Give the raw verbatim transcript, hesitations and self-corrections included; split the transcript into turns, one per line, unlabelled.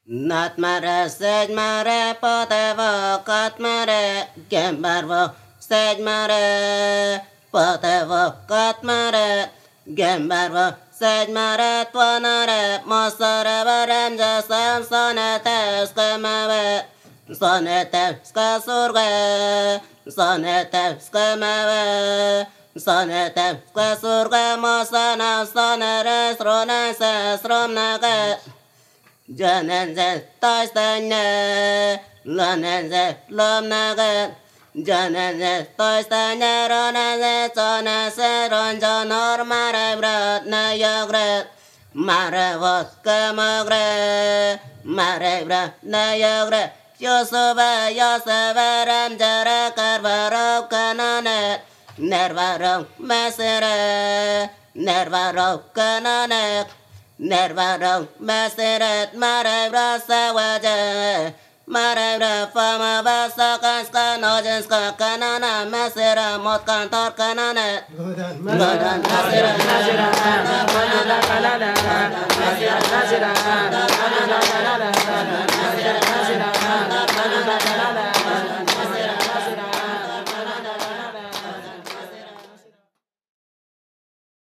Natmare sejmare pateva katmare gembarvo sejmare pateva katmare gembarvo sejmare tvanare masare varanja sam sonete skemave sonete skasurge sonete skemave sonete skasurge masana sonere srona sromnage Janenze toistane, lanenze lomnage, janenze toistane, ronenze tonese, ronjo normare brat na yogre, mare vodka magre, mare brat na yogre, yosove yosove ramjare karvaro kanane, nervaro mesere, nervaro kanane. Nervaro maseret marebra sawaje marebra fama basakan skanojen skakanana masera motkan torkanane godan masera masera kanana kanana masera masera kanana kanana